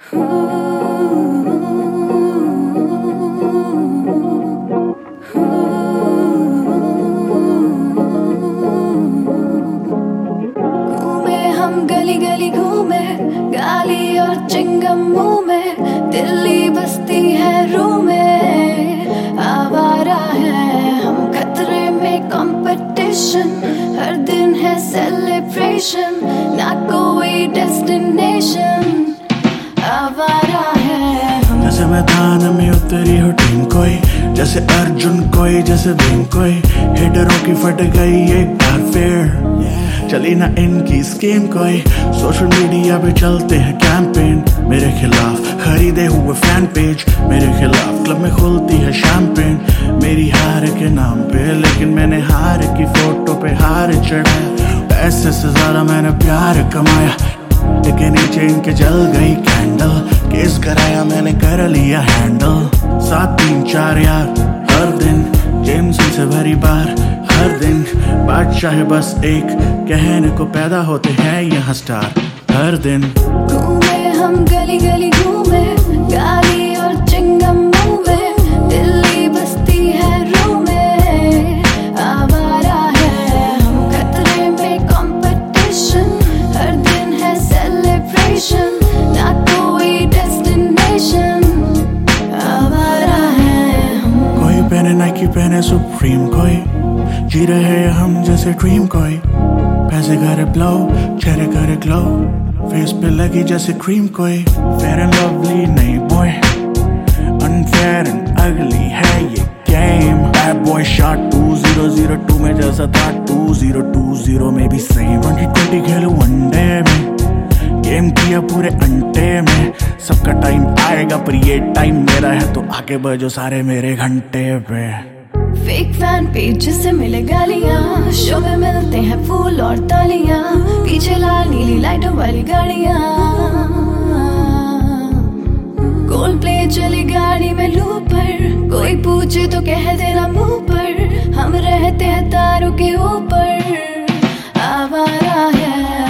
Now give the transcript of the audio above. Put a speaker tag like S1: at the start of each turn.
S1: हम गली गली घूमे, गाली और चिंगम मुंह में, दिल्ली बसती है रूह में। आवारा है हम, खतरे में कंपटीशन, हर दिन है सेलिब्रेशन, ना कोई डेस्टिनेशन। आवारा है हम,
S2: जैसे मैदान में उतरी हो टीम कोई, जैसे अर्जुन कोई, जैसे भीम कोई, हिटरों की फट गई एक बार फिर। चली ना इनकी स्कीम कोई, सोशल मीडिया पे चलते हैं कैंपेन मेरे खिलाफ, खरीदे हुए फैन पेज मेरे खिलाफ, क्लब में खुलती है शैंपेन मेरी हार के नाम पे। लेकिन मैंने हार की फोटो पे हार चढ़ाया, पैसे से ज्यादा मैंने प्यार कमाया। लेकिन नीचे इनके जल गई कैंडल, केस कराया मैंने कर लिया हैंडल। 7 3 4 यार हर दिन, जेम्स से भरी बार हर दिन, बादशाह है बस एक, कहने को पैदा होते हैं यहाँ स्टार हर दिन।
S1: घूमे हम गली गली घूमे, गाली और चिंगम मुंह में, दिल्ली बसती है रूह में। आवारा है हम, खतरे में कंपटीशन, हर दिन है सेलिब्रेशन, ना कोई डेस्टिनेशन। आवारा है हम,
S2: कोई पहने नाइकी पहने सुप्रीम कोई, जी रहे हैं हम जैसे ड्रीम कोई, पैसे करे ब्लो चेहरे करे ग्लो, फेस पे लगी जैसे क्रीम कोई। फेयर एंड लवली नहीं बॉय, अनफेयर एंड अगली है ये गेम। बैड बॉय शॉट 2002 में जैसा था 2020 में भी सेम। 2020 खेलूं वनडे में, गेम किया पूरे अंटे में। सबका टाइम आएगा पर ये टाइम मेरा है, तो आगे बढ़ो सारे मेरे घंटे पे।
S1: फेक फैन पेज से मिले गालियां, शो में मिलते हैं फूल और तालियां, पीछे लाल नीली लाइटों वाली गाड़ियां। कोल्ड प्ले चली गाड़ी में लूप पर, कोई पूछे तो कह देना मुंह पर, हम रहते हैं तारों के ऊपर। आवारा है